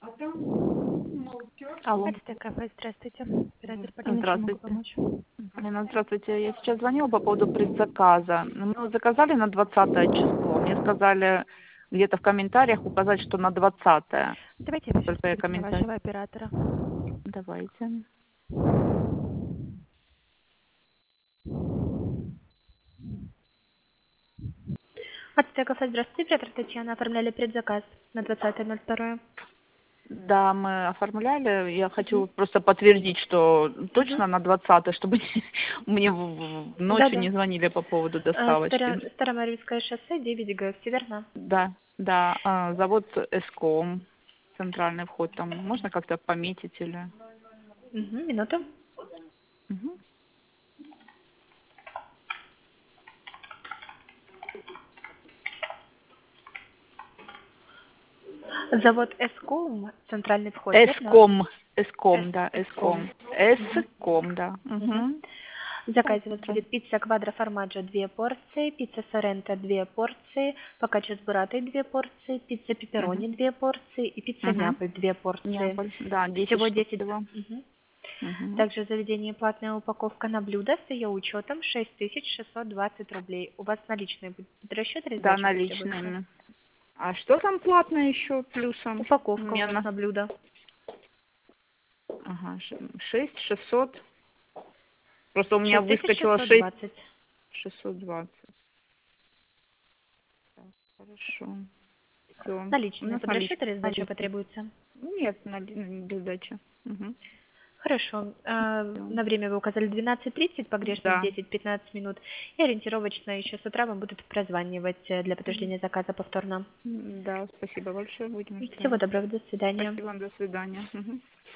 Алло. Это кафе, здравствуйте. Оператор Полина, чем могу Здравствуйте. помочь? Полина, здравствуйте. Я сейчас звонила по поводу предзаказа. Мы вот заказали на 20 число. Мне сказали где-то в комментариях указать, что на 20-е. Давайте я сейчас Только я посмотрю на комментарий. вашего оператора. Давайте. Это кафе, здравствуйте. Оператор Татьяна. Оформляли предзаказ на 20.02. Да, мы оформляли. Я Угу. хочу просто подтвердить, что Угу. точно на 20-е, чтобы мне ночью Да-да. не звонили по поводу доставочки. Старомарвинское шоссе, 9Г, верно? Да, да. Завод Эском. Центральный вход там. Можно как-то пометить или... Угу, минуту. Мгм. Завод Эском, центральный вход, верно? Эском, да, Эском. Эском. Угу. Эском, да. Угу. Угу. В заказе у вас будет пицца квадро формаджо 2 порции, пицца соренто 2 порции, фокаччо с буратой 2 порции, пицца Угу. пепперони 2 порции и пицца Угу. няполь 2 порции. Неаполь, да, 10 Всего штук 10. всего. Мгм. Угу. Также в заведении платная упаковка на блюдо с ее учетом 6620 рублей. У вас наличные будет расчет или Да, сдача потребуется? наличными. А что там платно еще плюсом? У Упаковка у меня вас на блюдо. Ага, 6 600. Просто у меня выскочило 6 6620. 620. Так, хорошо. Все. У Наличные нас под расчет или сдача наличные. потребуется? Нет, без сдачи. Угу. Хорошо. Всё. На время вы указали 12:30, погрешность Да. 10-15 минут. И ориентировочно еще с утра вам будут прозванивать для подтверждения заказа повторно. Да, спасибо большое. Будем ждать. Всего доброго, до свидания. Спасибо, до свидания. Мгм.